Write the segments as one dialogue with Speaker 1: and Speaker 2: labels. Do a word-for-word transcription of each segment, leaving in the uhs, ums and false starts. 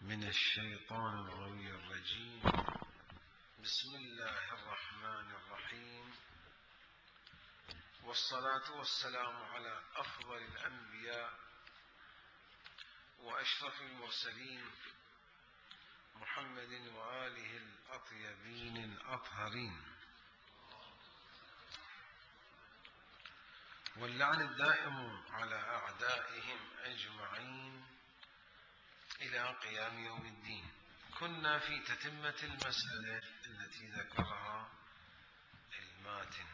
Speaker 1: من الشيطان الغوي الرجيم. بسم الله الرحمن الرحيم، والصلاة والسلام على أفضل الأنبياء وأشرف المرسلين محمد وآله الأطيبين الأطهرين، واللعن الدائم على أعدائهم أجمعين إلى قيام يوم الدين. كنا في تتمة المسألة التي ذكرها الماتن،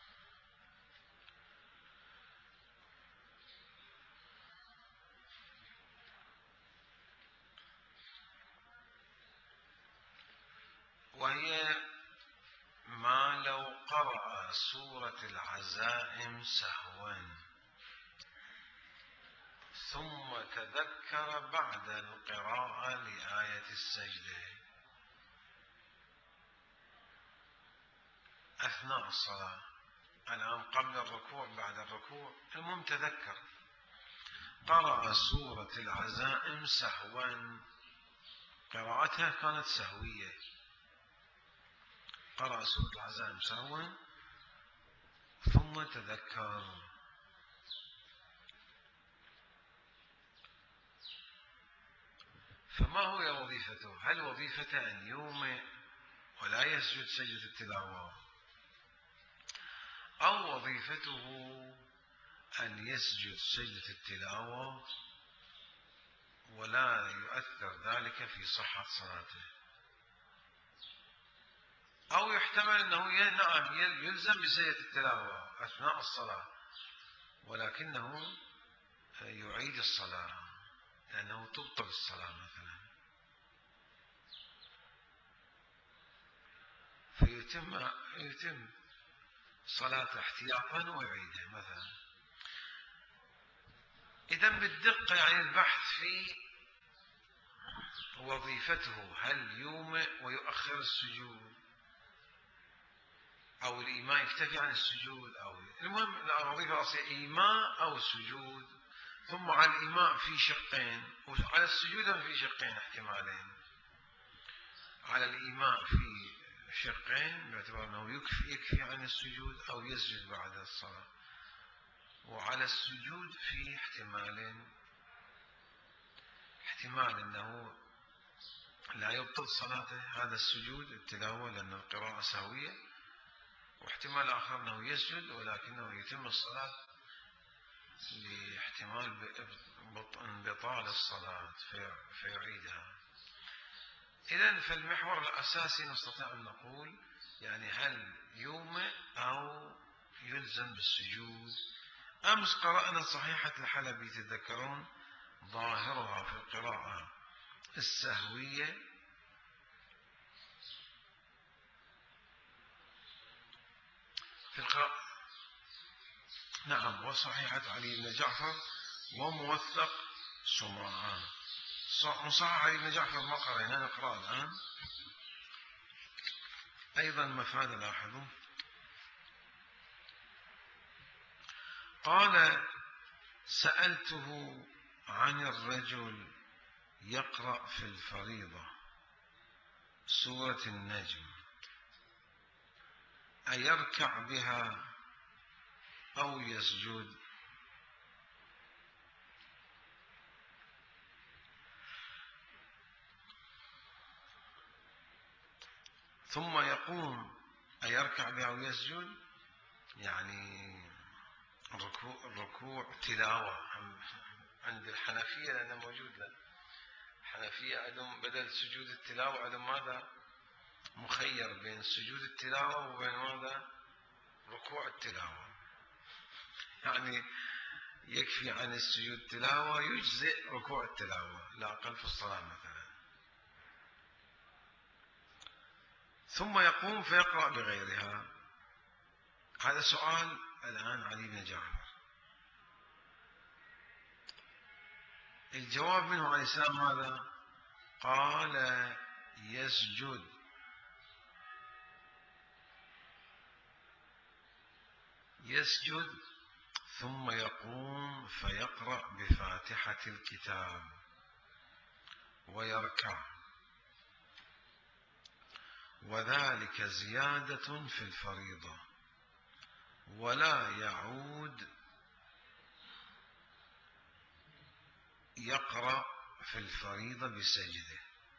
Speaker 1: وهي ما لو قرأ سورة العزائم سهوا ثم تذكر بعد القراءة لآية السجدة أثناء الصلاة، الآن قبل الركوع بعد الركوع، المهم تذكر قرأ سورة العزائم سهوا، قراءتها كانت سهوية، قرأ سورة العزائم سهوا ثم تذكر، فما هو وظيفته؟ هل وظيفته أن يومئ ولا يسجد سجدة التلاوة، أو وظيفته أن يسجد سجدة التلاوة ولا يؤثر ذلك في صحة صلاته؟ أو يحتمل أنه نعم يلزم بسجدة التلاوة أثناء الصلاة ولكنه يعيد الصلاة لأنه تبطل الصلاة مثلا، فيتم يتم صلاة احتياطا ويعيدها مثلا. إذا بالدقة يعني البحث في وظيفته، هل يومئ ويؤخر السجود، أو الإيماء يكتفي عن السجود، أو المهم الوظيفة الأصلية إيماء أو سجود، ثم على الإيماء في شقين وعلى السجود في شقين احتمالين. على الإيماء في شقين باعتبار أنه يكفي, يكفي عن السجود أو يسجد بعد الصلاة، وعلى السجود في احتمالين، احتمال أنه لا يبطل صلاته هذا السجود التلاوة لأن القراءة سهوية، واحتمال آخر أنه يسجد ولكنه يتم الصلاة لاحتمال انبطال الصلاة فيعيدها. إذن فالمحور الأساسي نستطيع أن نقول يعني هل يومئ أو يلزم بالسجود. أمس قرأنا صحيحة الحلبي تذكرون، ظاهرها في القراءة السهوية في القراءة نعم، وصحيحة علي بن جعفر وموثق سمعان. مصحح علي بن جعفر ما قرأنا، نقرأ الآن أيضا مفاد لاحظوا. قال: سألته عن الرجل يقرأ في الفريضة سورة النجم أيركع بها أو يسجد؟ ثم يقوم أيركع بها أو يسجد، يعني الركوع, الركوع تلاوة عند الحنفية لأنه موجود له. الحنفية عندهم بدل سجود التلاوة عندهم ماذا؟ مخير بين سجود التلاوة وبين ماذا؟ ركوع التلاوة، يعني يكفي عن السجود التلاوة يجزئ ركوع التلاوة لا أقل في الصلاة مثلا. ثم يقوم فيقرأ بغيرها. هذا سؤال الآن علي بن جعفر، الجواب منه عليه السلام ماذا؟ قال: يسجد يسجد ثم يقوم فيقرأ بفاتحة الكتاب ويركع، وذلك زيادة في الفريضة، ولا يعود يقرأ في الفريضة بسجده.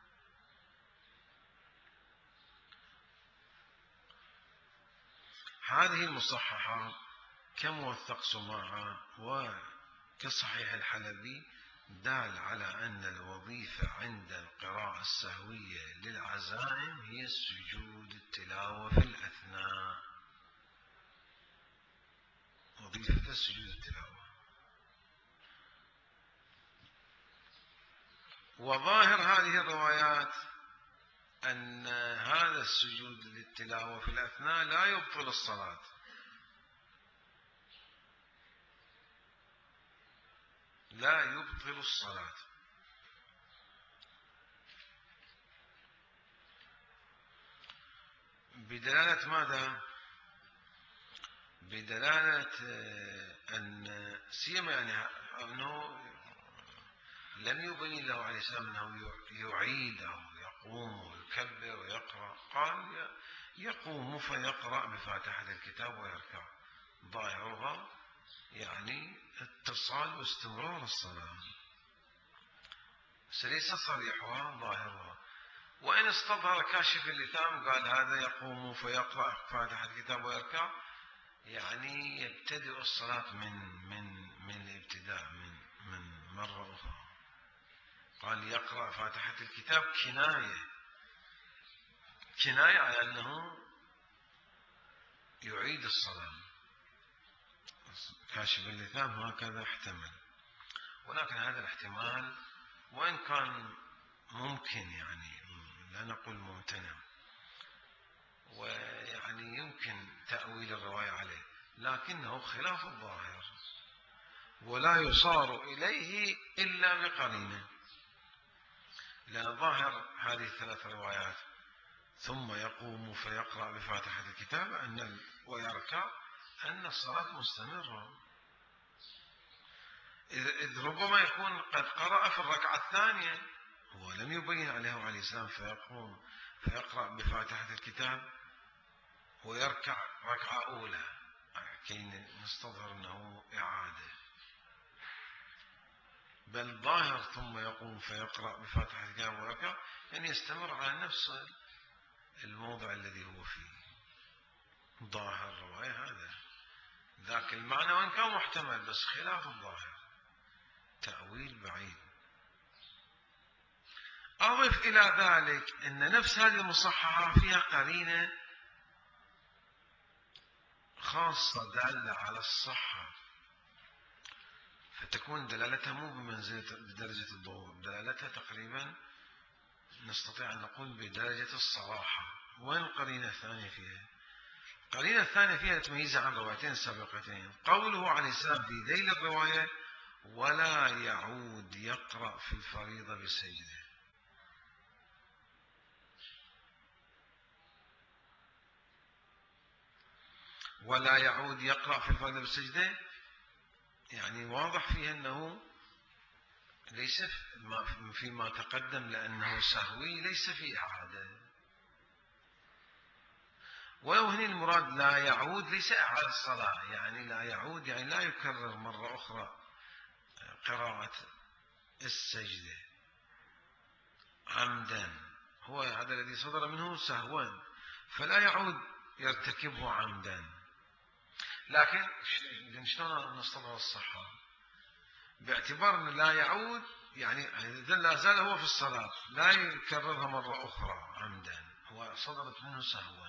Speaker 1: هذه المصححة كموثق سماعة وكصحيح الحلبي دال على أن الوظيفة عند القراءة السهوية للعزائم هي السجود التلاوة في الأثناء، وظيفة السجود التلاوة. وظاهر هذه الروايات أن هذا السجود للتلاوة في الأثناء لا يبطل الصلاة، لا يبطل الصلاة. بدلالة ماذا؟ بدلالة أن سيما يعني أنه لم يبين له عليه السلام أنه يعيد أو يقوم ويكبر ويقرأ، قال يقوم فيقرأ بفاتحة الكتاب ويركع، ظاهرها يعني اتصال واستمرار الصلاة، ليس صريحها ظاهرها. وإن استظهر كاشف اللثام قال هذا يقوم فيقرأ فاتحة الكتاب ويركع، يعني يبتدئ الصلاة من من من الابتداء من من مرة أخرى. قال يقرأ فاتحة الكتاب كناية كناية على أنه يعيد الصلاة. كاشف اللثام هكذا احتمل، ولكن هذا الاحتمال وإن كان ممكن، يعني لا نقول ممتنع، ويعني يمكن تأويل الرواية عليه، لكنه خلاف الظاهر، ولا يصار إليه إلا بقرينة، لأن ظاهر هذه الثلاث روايات ثم يقوم فيقرأ بفاتحة الكتاب أن ويركع أن الصلاة مستمرة، إذ ربما يكون قد قرأ في الركعة الثانية ولم يبين عليه عليه السلام، فيقوم فيقرأ بفاتحة الكتاب ويركع ركعة أولى كي نستظهر أنه إعادة، بل ظاهر ثم يقوم فيقرأ بفاتحة الكتاب ويركع يعني يستمر على نفس الموضع الذي هو فيه. ظاهر الرواية هذا ذاك المعنى، وإن كان محتمل بس خلاف الظاهر، تأويل بعيد. أضف إلى ذلك أن نفس هذه المصححة فيها قرينة خاصة دالة على الصحة، فتكون دلالتها مو بمنزلة بدرجة الضوء، دلالتها تقريبا نستطيع أن نقول بدرجة الصراحة. وين القرينة الثانية فيها؟ القرينة الثانية فيها تميزها عن روايتين سابقتين، قوله عليه السلام في ذيل الرواية ولا يعود يقرأ في الفريضة بسجده. ولا يعود يقرأ في الفريضة بالسجدة، يعني واضح فيه أنه ليس فيما تقدم لأنه سهوي ليس في إعادة. ولو هنا المراد لا يعود ليس إعادة الصلاة، يعني لا يعود يعني لا يكرر مرة أخرى قراءة السجدة عمدا، هو هذا الذي صدر منه سهوا فلا يعود يرتكبه عمدا. لكن شلون نستظهر الصحة؟ باعتبار أنه لا يعود يعني لا زال هو في الصلاة لا يكررها مرة أخرى عمدا، هو صدرت منه سهوا،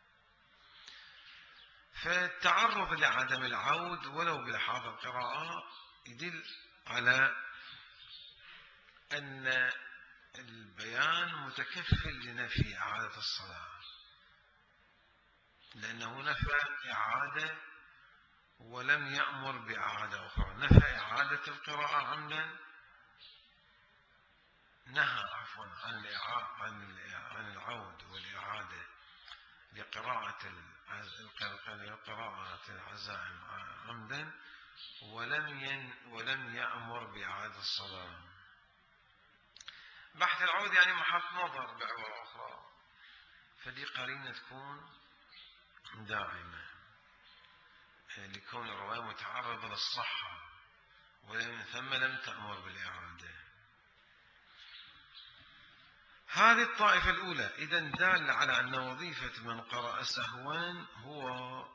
Speaker 1: فالتعرض لعدم العود ولو بلحاظ القراءة يدل على أن البيان متكفل لنفي إعادة الصلاة، لأنه نفى إعادة ولم يأمر بإعادة أخرى، نفى إعادة القراءة عمدا، نهى عفوا عن عن العود والإعادة لقراءة القراءة العزائم عمدا، ولم ين ولم يأمر بإعادة الصلاة. بحث تحت العود يعني محط نظر بعبارة أخرى، فدي قرينة تكون داعمة لكون الرواية متعرضة للصحة، ومن ثم لم تأمر بالإعادة. هذه الطائفة الأولى إذن دال على أن وظيفة من قرأ سهوا هو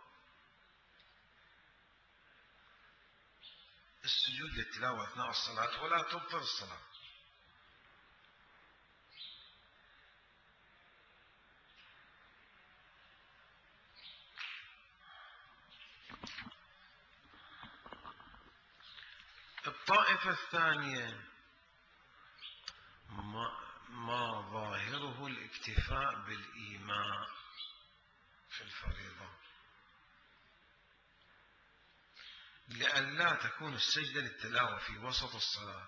Speaker 1: السجود للتلاوة أثناء الصلاة ولا تبطل الصلاة. الطائفة الثانية ما, ما ظاهره الاكتفاء بالإيماء في الفريضة، لئلا تكون السجدة للتلاوة في وسط الصلاة.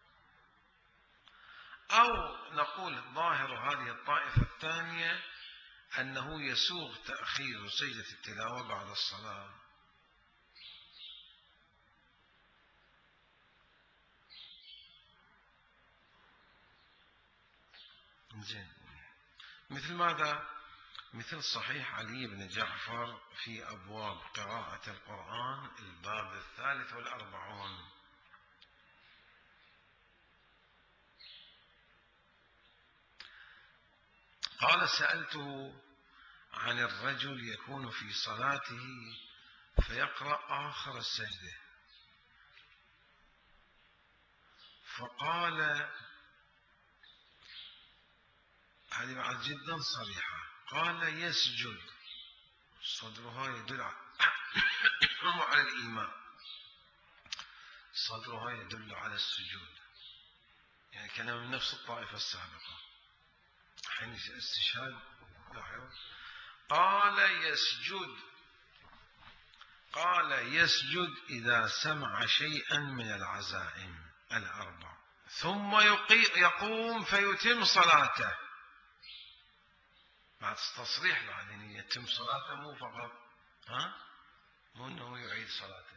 Speaker 1: أو نقول ظاهر هذه الطائفة الثانية أنه يسوغ تأخير سجدة التلاوة بعد الصلاة. زين. مثل ماذا؟ مثل صحيح علي بن جعفر في أبواب قراءة القرآن الباب الثالث والأربعون. قال: سألته عن الرجل يكون في صلاته فيقرأ آخر السجدة، فقال، هذه بعد جدا صريحة، قال: يسجد. صدرها يدل على الإيمان، صدرها يدل على السجود، يعني كان من نفس الطائفة السابقة حين استشهاد. قال يسجد قال يسجد إذا سمع شيئا من العزائم الأربع ثم يقوم فيتم صلاته. بعد تصريح بعد أن يتم صلاته، مو فقط ها مو أنه يعيد صلاته.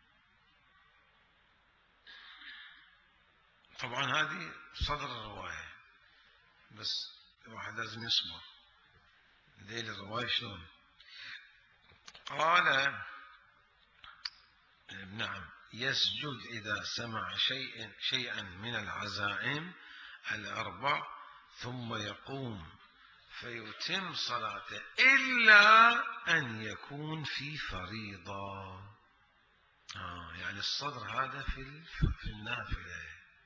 Speaker 1: طبعا هذه صدر الرواية، بس الواحد لازم يصبر ليل الرواية شلون. قال نعم يسجد إذا سمع شيئا شيئا من العزائم الأربع ثم يقوم فيتم صلاته إلا أن يكون في فريضة. آه يعني الصدر هذا في في النافلة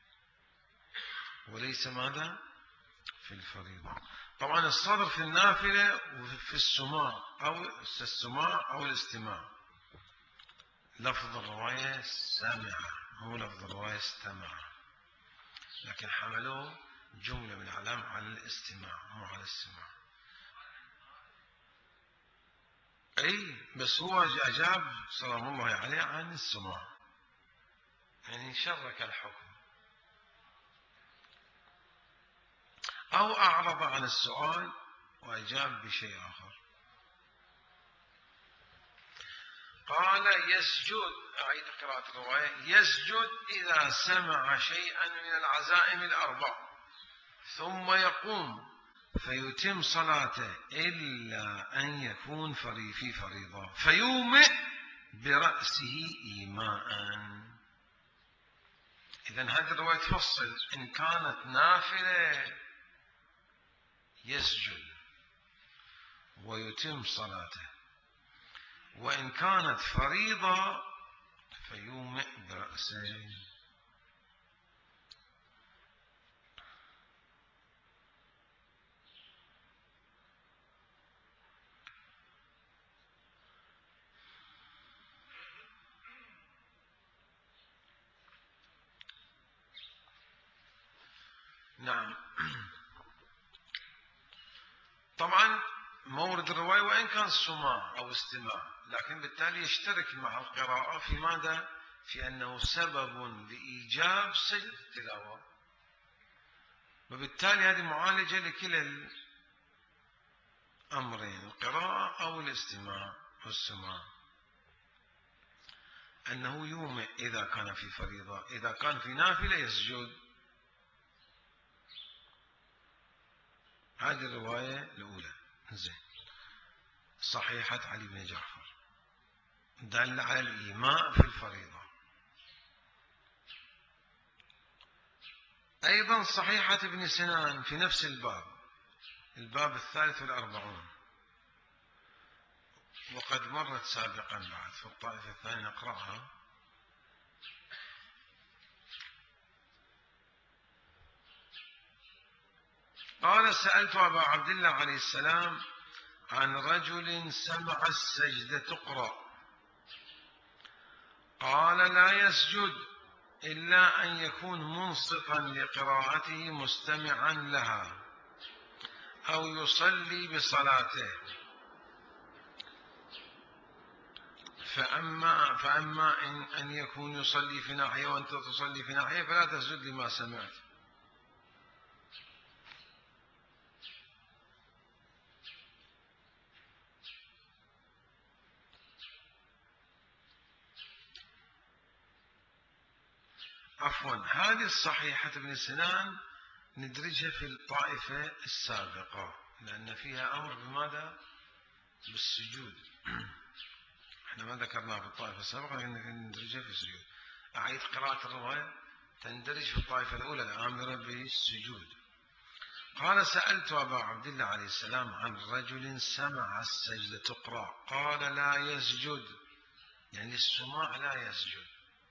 Speaker 1: وليس ماذا في الفريضة. طبعا الصدر في النافلة وفي السماع أو السماع أو الاستماع. لفظ الرواية سمع مو لفظ الرواية استمع، لكن حملوه جملة من علام على الاستماع مو على السماع. أي بس هو أجاب سلام الله عليه عن السماع، يعني شرك الحكم، أو أعرض عن السؤال وأجاب بشيء آخر. قال يسجد، أعيد قراءة الرواية، يسجد إذا سمع شيئا من العزائم الأربع ثم يقوم فيتم صلاته إلا أن يكون في فريضة فيومئ برأسه إيماء. إذن هذه الرواية تفصل إن كانت نافلة يسجد ويتم صلاته، وإن كانت فريضة فيومئ برأسه. نعم. طبعا مورد الرواية وإن كان سماع أو استماع، لكن بالتالي يشترك مع القراءة في ماذا؟ في أنه سبب لإيجاب سجدة التلاوة، وبالتالي هذه معالجة لكلا الأمرين، القراءة أو الاستماع والسماع. أنه يومئ إذا كان في فريضة، إذا كان في نافلة يسجد. هذه الرواية الأولى. زين. صحيحة علي بن جعفر دل على الإيماء في الفريضة. أيضا صحيحة ابن سنان في نفس الباب، الباب الثالث والأربعون، وقد مرت سابقا بعد في الطائفة الثانية، نقرأها. قال: سألت أبا عبد الله عليه السلام عن رجل سمع السجدة تقرأ، قال: لا يسجد إلا أن يكون منصتا لقراءته مستمعا لها أو يصلي بصلاته، فأما, فأما إن أن يكون يصلي في ناحية وأنت تصلي في ناحية فلا تسجد لما سمعت. عفوا، هذه الصحيحة ابن سنان ندرجها في الطائفة السابقة، لأن فيها أمر بماذا؟ بالسجود. احنا ما ذكرناها في الطائفة السابقة لكن ندرجها في السجود. أعيد قراءة الرواية، تندرج في الطائفة الأولى الآمرة بالسجود. قال: سألت أبا عبد الله عليه السلام عن رجل سمع السجدة تقرأ، قال: لا يسجد، يعني السماع لا يسجد.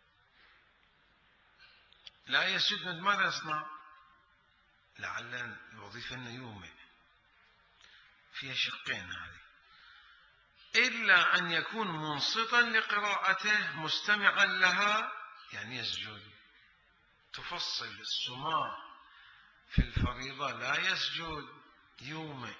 Speaker 1: لا يسجد ماذا يصنع؟ لعل الوظيفة أنه يومئ، فيها شقين هذه. إلا أن يكون منصتا لقراءته مستمعا لها، يعني يسجد. تفصل السماع في الفريضة لا يسجد، يومئ.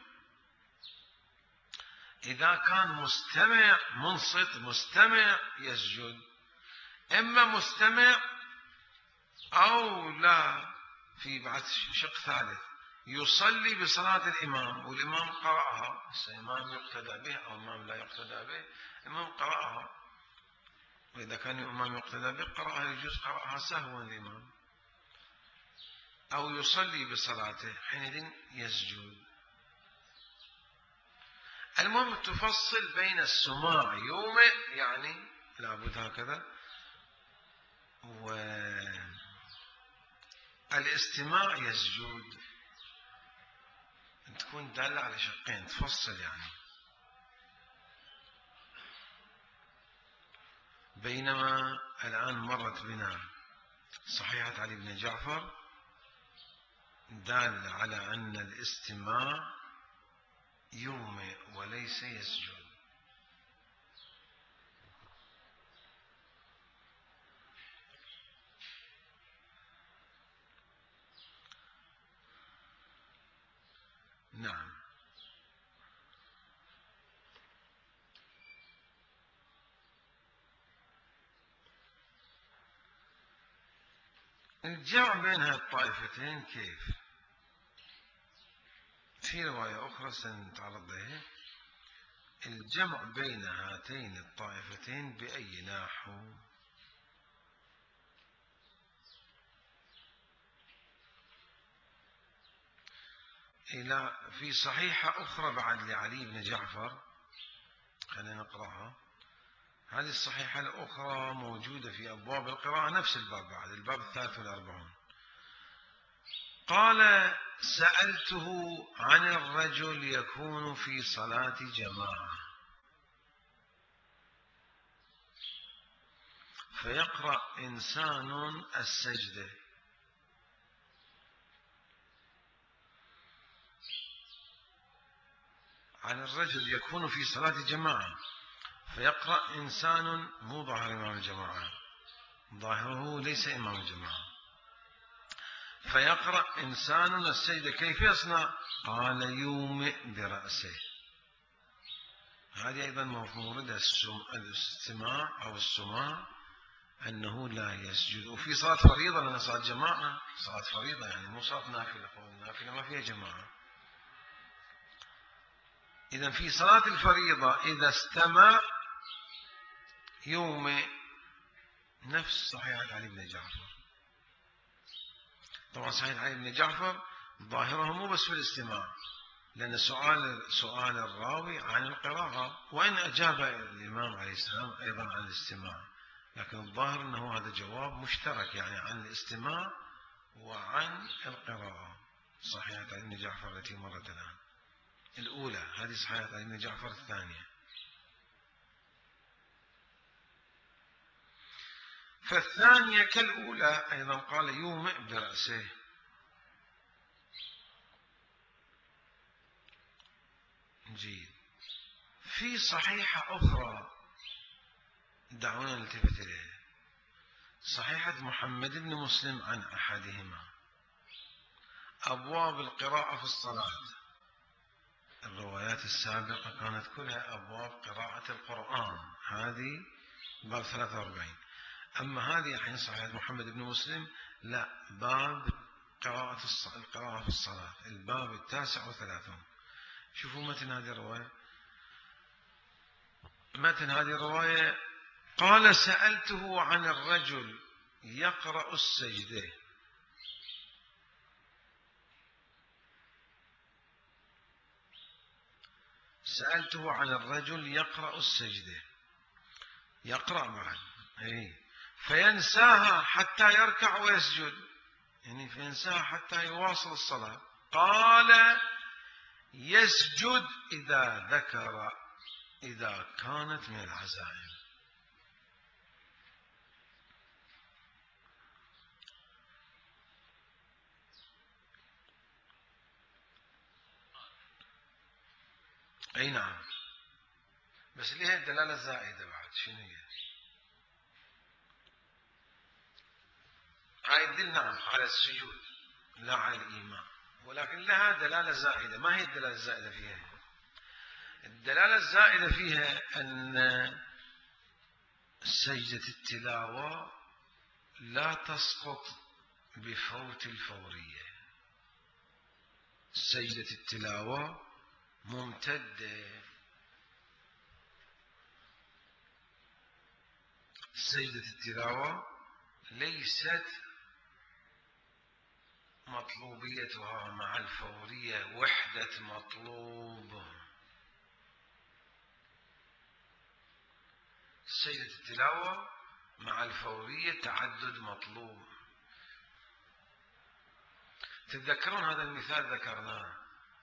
Speaker 1: إذا كان مستمع منصت مستمع يسجد، إما مستمع أو لا، في بعد شق ثالث، يصلي بصلاة الإمام والإمام قرأها، الإمام يقتدى به أو الإمام لا يقتدى به، الإمام قرأها، وإذا كان الإمام يقتدى به قرأها يجوز قرأها سهوا الإمام، أو يصلي بصلاته حينئذ يسجد. المهم تفصل بين السماع يومئ، يعني لابد هكذا، والاستماع يسجد، تكون دالة على شقين، تفصل يعني. بينما الآن مرت بنا صحيحة علي بن جعفر دال على أن الاستماع يومئ وليس يسجد. نعم. الجمع بين هالطائفتين كيف؟ في رواية أخرى سنتعرض لها. الجمع بين هاتين الطائفتين بأي نحو؟ إلى في صحيحة أخرى بعد لعلي بن جعفر، خلينا نقرأها. هذه الصحيحة الأخرى موجودة في أبواب القراءة، نفس الباب بعد، الباب الثالث والأربعون. قال: سألته عن الرجل يكون في صلاة جماعة فيقرأ إنسان السجدة، عن الرجل يكون في صلاة جماعة فيقرأ إنسان، مو ظاهر إمام الجماعة، ظاهره ليس إمام الجماعة، فيقرأ إنسان السجدة، كيف يصنع؟ قال: يومئ برأسه. هذه أيضا موردة الاستماع أو السماع أنه لا يسجد. وفي صلاة فريضة، لأن صلاة جماعة صلاة فريضة يعني مو صلاة نافلة، النافلة ما فيها جماعة. إذا في صلاة الفريضة إذا استمع يومئ، نفس صحيح علي بن جعفر. طبعا صحيح علي بن جعفر ظاهره مو بس في الاستماع، لأن سؤال سؤال الراوي عن القراءة، وإن أجاب الإمام عليه السلام أيضا عن الاستماع، لكن الظاهر أنه هذا جواب مشترك، يعني عن الاستماع وعن القراءة. صحيحة علي بن جعفر التي مرت الآن الأولى، هذه صحيحة علي بن جعفر الثانية. فالثانية كالأولى أيضا، قال يومئ برأسه. جيد. في صحيحة أخرى دعونا نلتفت إليها، صحيحة محمد بن مسلم عن أحدهما، أبواب القراءة في الصلاة. الروايات السابقة كانت كلها أبواب قراءة القرآن، هذه باب ثلاثة وأربعين. أما هذه الحين صحيحة محمد بن مسلم لا، باب قراءة القراءة في الصلاة، الباب التاسع وثلاثون. شوفوا متن هذه الرواية. متن هذه الرواية قال سألته عن الرجل يقرأ السجدة. سألته عن الرجل يقرأ السجدة، يقرأ معا أي فينساها حتى يركع ويسجد، يعني فينساها حتى يواصل الصلاة. قال يسجد إذا ذكر، إذا كانت من العزائم. أي نعم، بس ليه الدلالة الزائدة بعد؟ شنو هي؟ هاي الدل نعم على السجود لا على الإيمان، ولكن لها دلالة زائدة. ما هي الدلالة الزائدة فيها؟ الدلالة الزائدة فيها أن سجدة التلاوة لا تسقط بفوت الفورية. سجدة التلاوة ممتدة، سجدة التلاوة ليست مطلوبيتها مع الفورية وحدة مطلوب. سجدة التلاوة مع الفورية تعدد مطلوب. تتذكرون هذا المثال ذكرناه،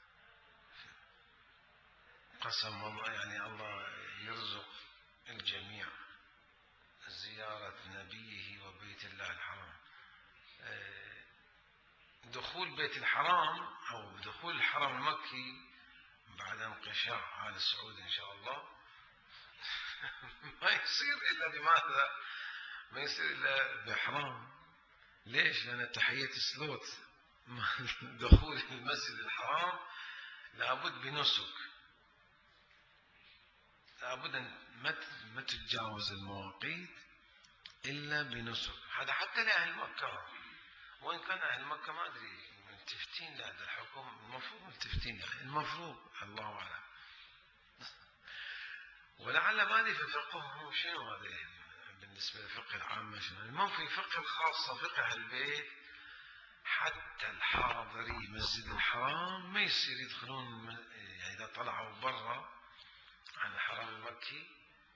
Speaker 1: قسم الله، يعني الله يرزق الجميع زيارة نبيه وبيت الله الحرام. دخول بيت الحرام أو دخول الحرم المكي بعد انقشاع آل سعود إن شاء الله ما يصير إلا بماذا؟ ما يصير إلا بإحرام. ليش؟ لأن تحية السلوت دخول المسجد الحرام لابد بنسك، لابد أن ما تتجاوز المواقيت إلا بنسك. هذا حتى لأهل مكة، وإن كان أهل مكة ما أدري ملتفتين لهذا الحكم، المفروض ملتفتين يعني، المفروض، الله أعلم. ولعل ما أدري في فقههم شنو هذا يعني بالنسبة للفقه العام شنو، المهم في فقه الخاصة فقه البيت، حتى الحاضري مسجد الحرام ما يصير يدخلون، يعني إذا طلعوا برا عن الحرم المكي،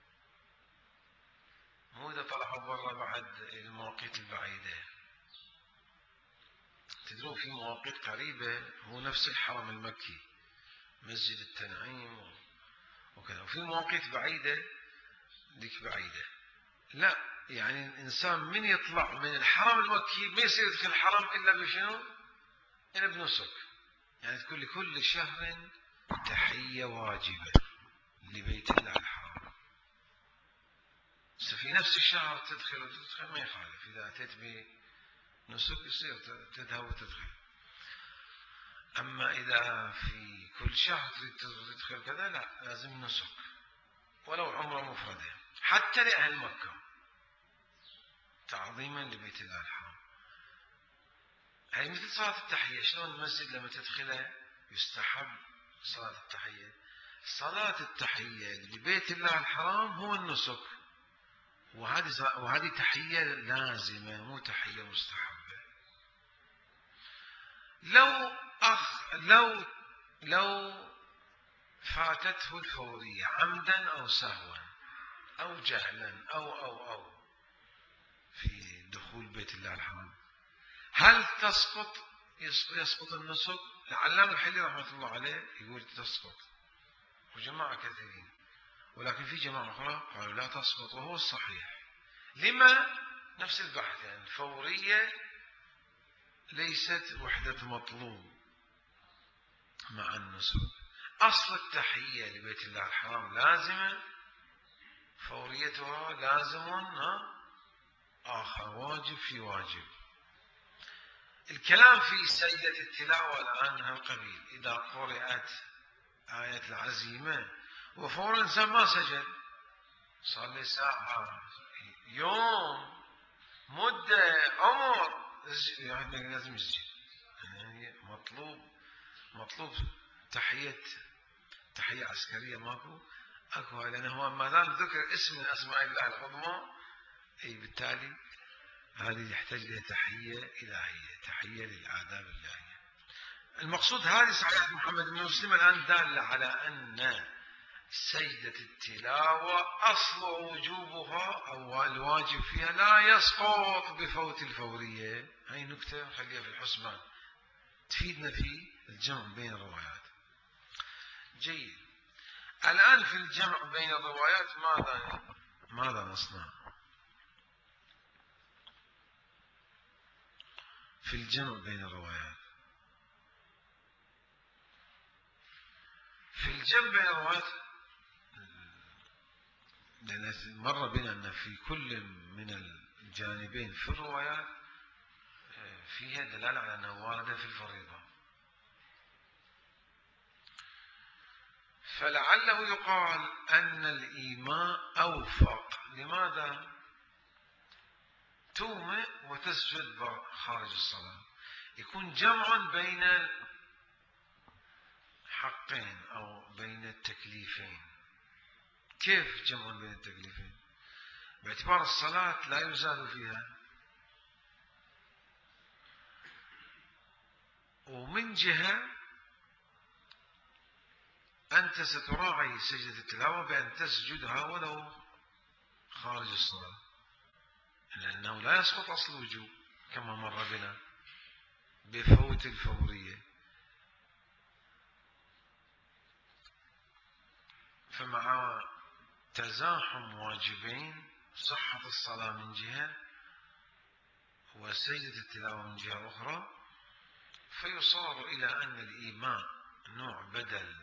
Speaker 1: مو إذا طلعوا برا بعد المواقيت البعيدة. تدرون في مواقيت قريبة هو نفس الحرم المكي، مسجد التنعيم وكذا، وفي مواقيت بعيدة ديك بعيدة. لا يعني الإنسان من يطلع من الحرم المكي ما يصير يدخل الحرم إلا بشنو؟ إلا بنسك. يعني تقول لكل شهر تحية واجبة لبيت الله الحرام، بس في نفس الشهر تدخل وتدخل ما يخالف، إذا أتيت بنسك يصير تذهب وتدخل. أما إذا في كل شهر تريد تدخل كذا لا، لازم نسك ولو عمره مفردة، حتى لأهل مكة تعظيما لبيت الله الحرام. هي مثل صلاة التحية، شلون المسجد لما تدخله يستحب صلاة التحية، صلاة التحية لبيت الله الحرام هو النسك، وهذه وهذه تحية لازمة مو تحية مستحبة. لو أخ لو لو فاتته الفورية عمدا أو سهوا أو جهلا أو أو أو في دخول بيت الله الحرام، هل تسقط يسقط النسك؟ العلامة الحلي رحمة الله عليه يقول تسقط، وجماعة كثيرين، ولكن في جماعة أخرى قالوا لا تسقط، وهو الصحيح. لما؟ نفس البحث، يعني الفورية ليست وحدة مطلوب مع النسك. أصل التحية لبيت الله الحرام لازمة، فوريتها لازم آخر، واجب في واجب. الكلام في سجدة التلاوة الآن هالقبيل، إذا قرأت آية العزيمة وفور الإنسان ما سجد، صار لي ساعة يوم مدة عمر، يعني لازم يسجد. يعني مطلوب مطلوب تحية تحية عسكرية ماكو اكو، لأنه هو ما دام ذكر اسم من أسماء الله العظمى، أي بالتالي هذه يحتاج إلى تحية إلهية، تحية للآداب الإلهية. المقصود هذه صحيحة محمد بن مسلم الآن دالة على أن سجدة التلاوة أصل وجوبها أو الواجب فيها لا يسقط بفوت الفورية. هاي نكتة خليها في الحسبان تفيدنا في الجمع بين الروايات. جيد. الآن في الجمع بين الروايات ماذا ماذا نصنع؟ في الجمع بين الروايات، في الجمع بين الروايات، لأن مر بنا أن في كل من الجانبين في الروايات فيها دلالة على أنه وارد في الفريضة، فلعله يقال أن الإيماء أوفق. لماذا؟ تومئ وتسجد خارج الصلاة، يكون جمع بين الحقين أو بين التكليفين. كيف جمع بين التكليفين؟ باعتبار الصلاة لا يزاد فيها، ومن جهة أنت ستراعي سجدة التلاوة بأن تسجدها ولو خارج الصلاة، لأنه لا يسقط أصل الوجوب كما مر بنا بفوت الفورية. فمع تزاحم واجبين، صحة الصلاة من جهة وسجدة التلاوة من جهة أخرى، فيصار إلى أن الإيماء نوع بدل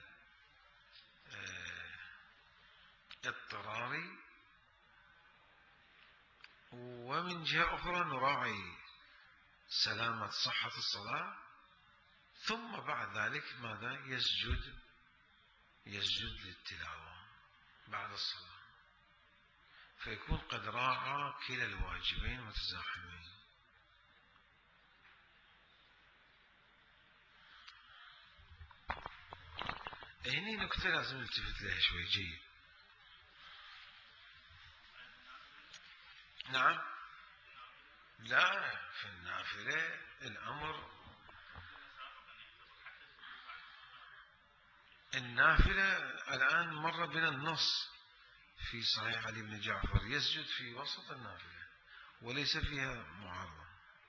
Speaker 1: اضطراري، ومن جهة أخرى نراعي سلامة صحة الصلاة، ثم بعد ذلك ماذا؟ يسجد يسجد للتلاوة بعد الصلاة، فيكون قد راعى كلا الواجبين متزاحمين. هني نكتة لازم نلتفت لها شوي. جيد. نعم. لا، في النافلة الأمر النافلة الآن مر بنا النص في صحيح علي بن جعفر يسجد في وسط النافلة وليس فيها معارضة.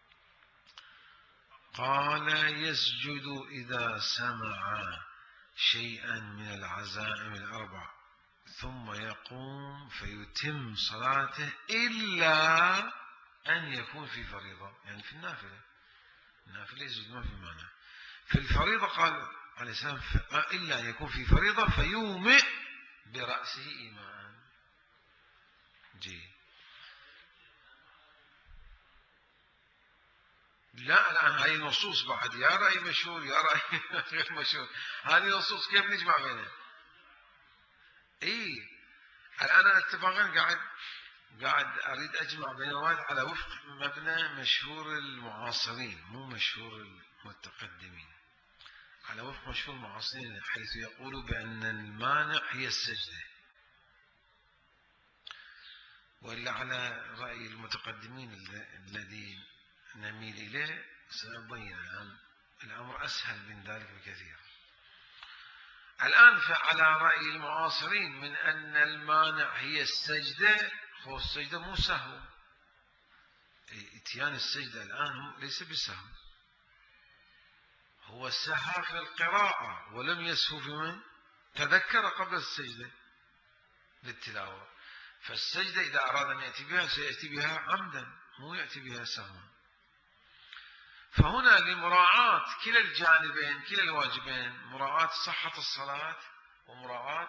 Speaker 1: قال يسجد إذا سمع شيئا من العزائم الأربع ثم يقوم فيتم صلاته إلا أن يكون في فريضة، يعني في النافلة. النافلة يسجد ما في معنى. في الفريضة قال عليه السلام إلا أن يكون في فريضة فيومئ برأسه إيمان. جي. لا، الآن هذه نصوص بعد، يا رأي مشهور يا رأي غير مشهور، هذه نصوص كيف نجمع بينها؟ إيه، الآن أنا اتفاقا قاعد قاعد أريد أجمع بين الروايات على وفق مبنى مشهور المعاصرين، مو مشهور المتقدمين، على وفق مشهور المعاصرين، حيث يقولوا بأن المانع هي السجدة، وإلا على رأي المتقدمين الذي نميل إليه سنبين الأمر أسهل من ذلك بكثير. الآن على رأي المعاصرين من أن المانع هي السجدة، هو السجدة مو سهو، اتيان السجدة الآن ليس بسهو، هو سهى في القراءة ولم يسهو في من تذكر قبل السجدة للتلاوة، فالسجدة إذا أراد أن يأتي بها سيأتي بها عمدا مو يأتي بها سهوا. فهنا لمراعاة كلا الجانبين كلا الواجبين، مراعاة صحة الصلاة ومراعاة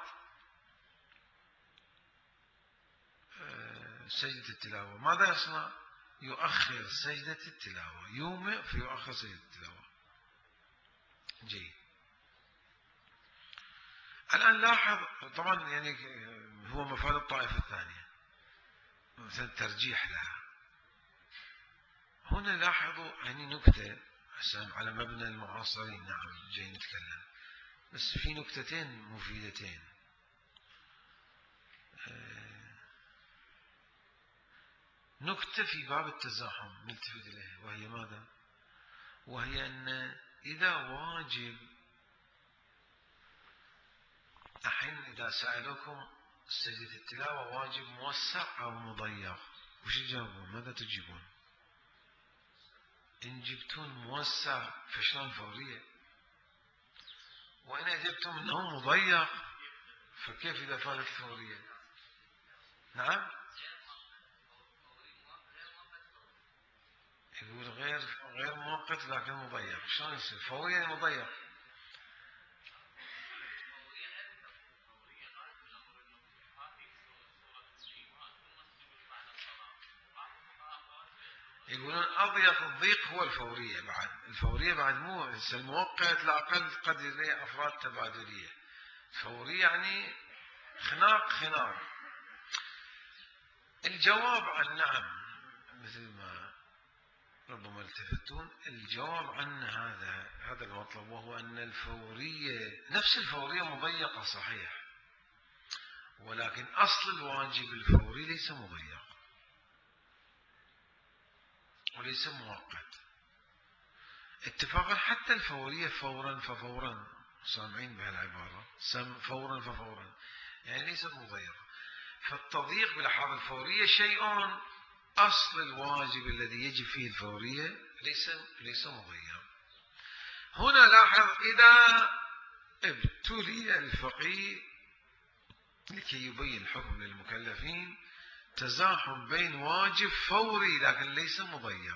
Speaker 1: سجدة التلاوة، ماذا يصنع؟ يؤخر سجدة التلاوة، يومئ فيؤخر سجدة التلاوة. جيد. الآن لاحظ طبعا يعني هو مفاد الطائفة الثانية مثل الترجيح لها. هنا لاحظوا يعني نكتة على مبنى المعاصرين، نعم جاي نتكلم، بس في نكتتين مفيدتين. نكتة في باب التزاحم نلتفت إليها، وهي ماذا؟ وهي أن إذا واجب الحين إذا سألوكم سجدة التلاوة واجب موسع أو مضيق، وش تجاوبون؟ ماذا تجيبون؟ إن جبتون موسع فشلون فورية، وإن أجبتم أنه مضيق فكيف إذا فاتت الفورية؟ نعم يقول غير غير مؤقت لكن مضيق، شلون يصير فوري يعني مضيق؟ يقولون أضيق الضيق هو الفورية، بعد الفورية بعد مو المؤقت لا أقل قد يليه أفراد تبادلية، فورية يعني خناق خناق. الجواب عن نعم مثل ما ربما التفتون، الجواب عن هذا هذا المطلب، وهو أن الفورية نفس الفورية مضيقة صحيح، ولكن أصل الواجب الفوري ليس مضيق وليس مؤقت اتفاقا. حتى الفورية فورا ففورا، سامعين بهالعبارة فورا ففورا يعني ليست مضيقة. فالتضييق بلحاظ الفورية شيء أصل الواجب الذي يجب فيه الفورية ليس ليس مضيق. هنا لاحظ إذا ابتلي الفقيه لكي يبين الحكم للمكلفين تزاحم بين واجب فوري لكن ليس مضيق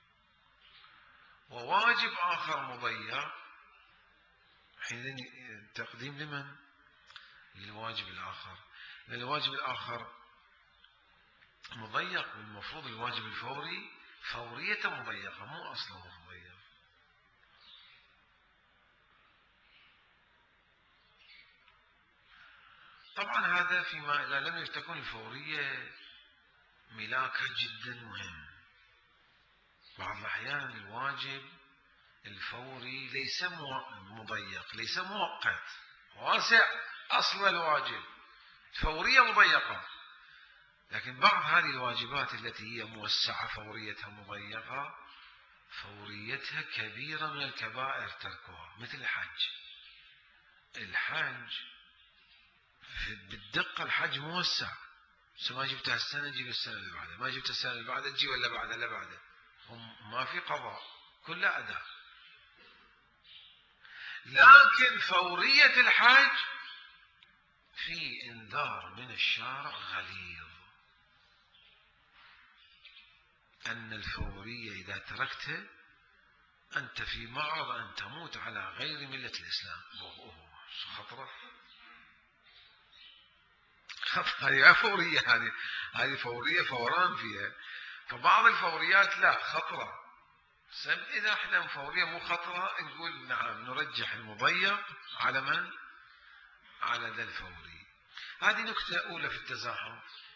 Speaker 1: وواجب آخر مضيق، حينئذ تقديم لمن؟ للواجب الآخر، لأن الواجب الآخر مضيق والمفروض الواجب الفوري فورية مضيقة مو أصله مضيق. طبعا هذا فيما إذا لم تكن الفورية ملاكة جدا مهم. بعض الأحيان الواجب الفوري ليس مضيق ليس مؤقت واسع أصل الواجب، فورية مضيقة، لكن بعض هذه الواجبات التي هي موسعة فوريتها مضيقة فوريتها كبيرة من الكبائر تركها، مثل الحج. الحج بالدقة الحج موسع، ما جبتها السنة جيب السنة اللي بعدها، ما جبتها السنة اللي بعدها تجي ولا بعدها لا بعدها، ما في قضاء كلها أداء. لكن فورية الحج في انذار من الشارع غليظ أن الفورية إذا تركتها أنت في معرض أن تموت على غير ملة الإسلام. أوه خطرة، هذه فورية، هذه هذه فورية فوران فيها. فبعض الفوريات لا خطرة، سم إذا احنا فورية مو خطرة نقول نعم نرجح المضيق على من؟ على ذا الفوري. هذه نكتة أولى في التزاحم.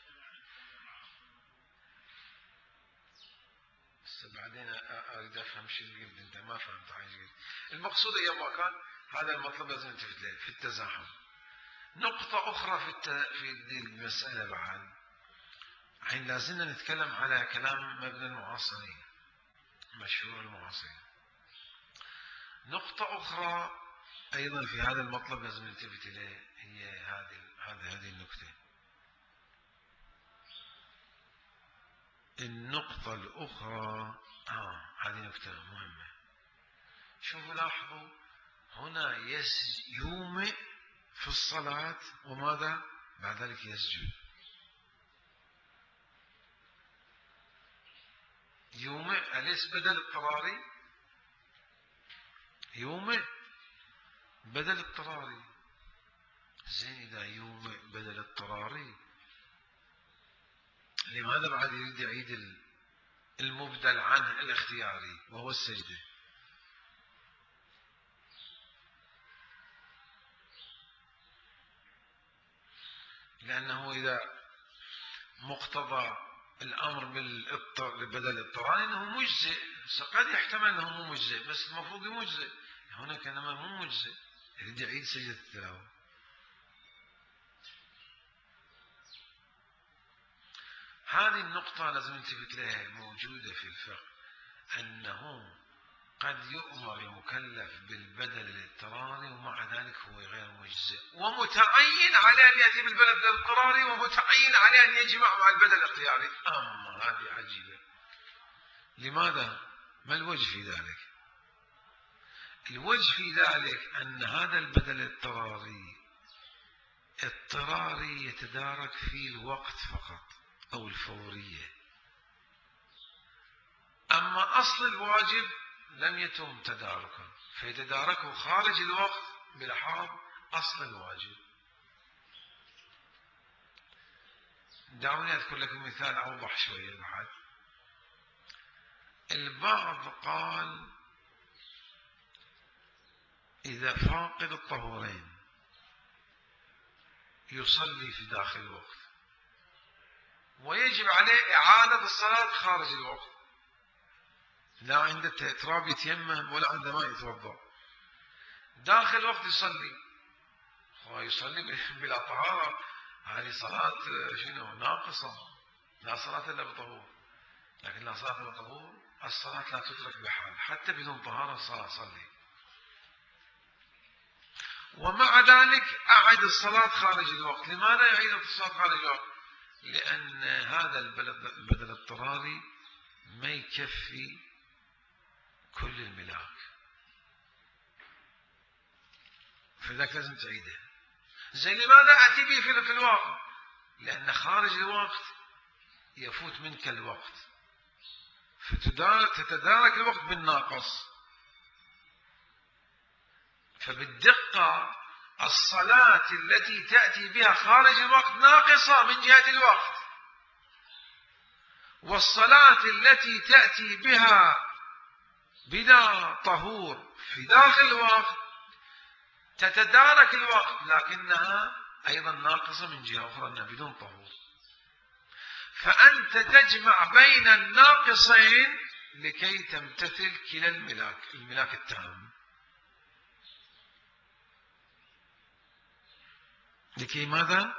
Speaker 1: بس بعدين أريد أفهم شو اللي قلت أنت، ما فهمت حاجة. المقصود أيام كان هذا المطلب لازم نلتفت له في التزاحم. نقطة أخرى في الت... في المسألة بعد، الحين لازلنا نتكلم على كلام مبنى المعاصرين مشهور المعاصرين. نقطة أخرى، أيضا في هذا المطلب لازم نلتفت إليه، هي هذه هذه هذه النكتة. النقطة الأخرى آه هذه نكتة مهمة. شوفوا لاحظوا هنا يومئ في الصلاة وماذا بعد ذلك يسجد. يومئ أليس بدل اضطراري؟ يومئ بدل اضطراري. زين إذا يومئ بدل اضطراري لماذا بعد يريد يعيد المبدل عنه الاختياري وهو السجدة؟ لأنه إذا مقتضى الأمر بدل الاضطرار أنه مجزئ، قد يحتمل أنه مو مجزئ بس المفروض مجزئ، هنا كانما مو مجزئ يريد يعيد سجدة التلاوة. هذه النقطة لازم نلتفت لها، موجودة في الفقه أنه قد يؤمر المكلف بالبدل الاضطراري ومع ذلك هو غير مجزئ، ومتعين عليه أن يأتي بالبدل الاضطراري ومتعين عليه أن يجمع مع البدل الاختياري. أما هذه عجيبة. لماذا؟ ما الوجه في ذلك؟ الوجه في ذلك أن هذا البدل الاضطراري اضطراري يتدارك في الوقت فقط أو الفورية، أما أصل الواجب لم يتم تداركه فيتداركه خارج الوقت بلحاظ أصل الواجب. دعوني أذكر لكم مثال أوضح شوية بعد. البعض قال إذا فاقد الطهورين يصلي في داخل الوقت ويجب عليه إعادة الصلاة خارج الوقت، لا عنده تراب يتيمم ولا عنده ماء يتوضأ، داخل الوقت يصلي، هو يصلي بلا طهارة، هذه صلاة شنو ناقصة، لا صلاة إلا بطهور. لكن لا صلاة إلا بطهور، الصلاة لا تترك بحال، حتى بدون طهارة الصلاة صلي. ومع ذلك أعد الصلاة خارج الوقت. لماذا يعيد الصلاة خارج الوقت؟ لأن هذا البدل الاضطراري ما يكفي كل الملاك، فذاك لازم تعيده. زي لماذا أتي به في الوقت؟ لأن خارج الوقت يفوت منك الوقت فتتدارك الوقت بالناقص، فبالدقة الصلاة التي تأتي بها خارج الوقت ناقصة من جهة الوقت، والصلاة التي تأتي بها بلا طهور في داخل الوقت تتدارك الوقت لكنها أيضا ناقصة من جهة أخرى أنها بدون طهور. فأنت تجمع بين الناقصين لكي تمتثل كلا الملاك، الملاك التام، لكي ماذا؟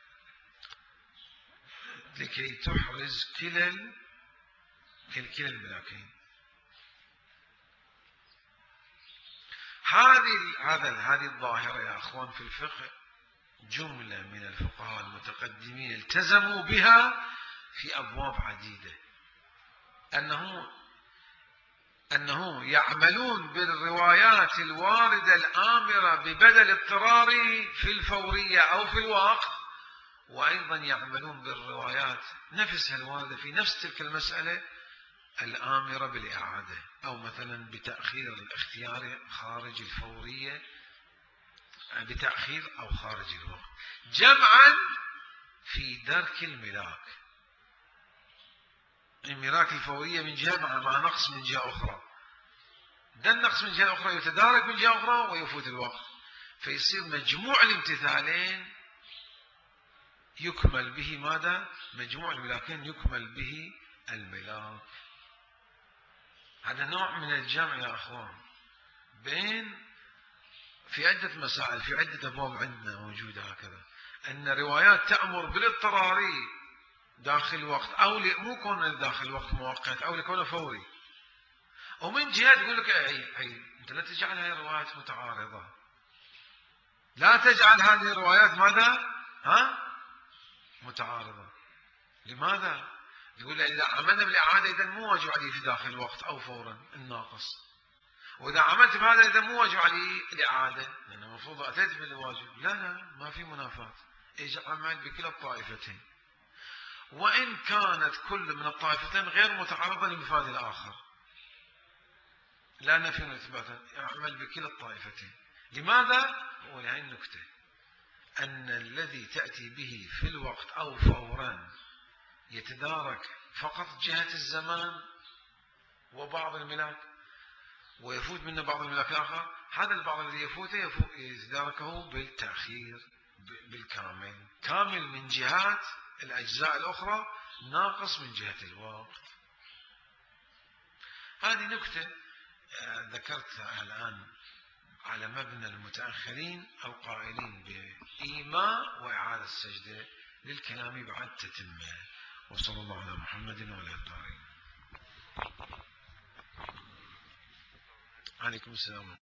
Speaker 1: لكي تحرز كلا كلا الملاكين. هذه هذا هذه الظاهرة يا أخوان في الفقه جملة من الفقهاء المتقدمين التزموا بها في أبواب عديدة، أنه أنه يعملون بالروايات الواردة الآمرة ببدل اضطراري في الفورية أو في الوقت، وأيضا يعملون بالروايات نفسها الواردة في نفس تلك المسألة الآمرة بالإعادة أو مثلا بتأخير الاختيار خارج الفورية، بتأخير أو خارج الوقت، جمعا في درك الملاك، الملاك الفورية من جهة مع نقص من جهة أخرى، ده النقص من جهة أخرى يتدارك من جهة أخرى ويفوت الوقت، فيصير مجموع الامتثالين يكمل به ماذا؟ مجموع الملاكين يكمل به الملاك. هذا نوع من الجمع يا أخوان بين في عدة مسائل، في عدة أبواب عندنا موجودة هكذا، أن روايات تأمر بالاضطراري داخل وقت أو مو كون داخل وقت مؤقت أو لكونه فوري، ومن جهة تقول لك أي أي أنت لا تجعلها روايات متعارضة، لا تجعل هذه الروايات ماذا؟ ها؟ متعارضة. لماذا؟ يقول إذا عملنا بالإعادة إذا مو واجب عليه في داخل الوقت أو فورا الناقص، وإذا عملت بهذا إذا مو واجب عليه الإعادة، لأن المفروض أتيت بالواجب. لا لا، ما في منافاة، اجعل بكلا الطائفتين، وإن كانت كل من الطائفتين غير متعارضة لمفاد الآخر، لا نفي ولا إثبات، اعمل بكلا الطائفتين. لماذا؟ ولهذه النكتة، أن الذي تأتي به في الوقت أو فورا يتدارك فقط جهة الزمان وبعض الملاك، ويفوت منه بعض الملاك الآخر، هذا البعض الذي يفوته يفوت يتداركه بالتأخير بالكامل، كامل من جهات الأجزاء الأخرى، ناقص من جهة الوقت. هذه نكتة ذكرتها الآن على مبنى المتأخرين القائلين بإيماء وإعادة السجدة للكلام بعد تتمه. وصلى الله على محمد وعلى آله. عليكم السلام.